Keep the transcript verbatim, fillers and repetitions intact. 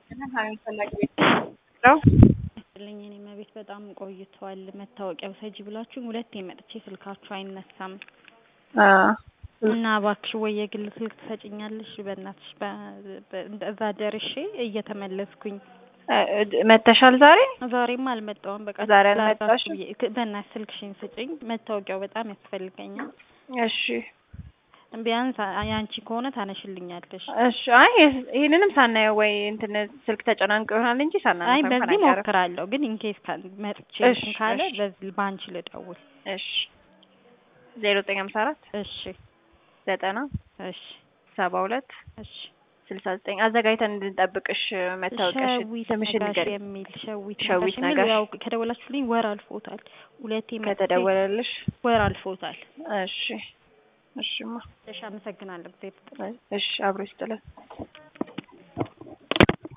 ሀይል ፈላጊ ቤት ነው ለኝ እኔ መቤት በጣም ቆይቷል መታወቂያው ሰጂ ብላችሁ ሁለቴ መጥቼ ስልካችሁ አይነሳም አ እና እባክሽ ወይ የግል ስልክ ትሰጪኛለሽ በእናትሽ በእዛ ደርሼ እየተመለስኩኝ መተሻል ዛሬ ዛሬም አልመጣሁም በቃ ዛሬ አልመጣሽ በእናትሽ ስልክሽን ስጪኝ መታወቂያው በጣም ያስፈልገኛል እሺ ቢያንስ ያንቺ ከሆነ ታነሽልኛለሽ እሺ አይ ይሄንንም ሳናየው ወይ እንትን ስልክ ተጨናንቆ ይሆናል እንጂ ሳናነሳ አይ በዚህ ሞክራለሁ ግን ኢንኬስ መጥቼ ካለ በዚህ ባንቺ ልደውል እሺ ዜሮ ዘጠኝ ሃምሳ አራት እሺ ዘጠና እሺ ሰባ ሁለት እሺ ስልሳ ዘጠኝ አዘጋጅተን እንድንጠብቅሽ መታወቂያሽ ስምሽን ንገሪኝ የሚል ሸዊት ሸዊት ነገር ያው ከደወላችሁልኝ ወር አልፎታል ሁለቴ ከተደወለልሽ ወር አልፎታል እሺ እሺማ እሺ አመሰግናለሁ እሺ አብሮ ይስጥልን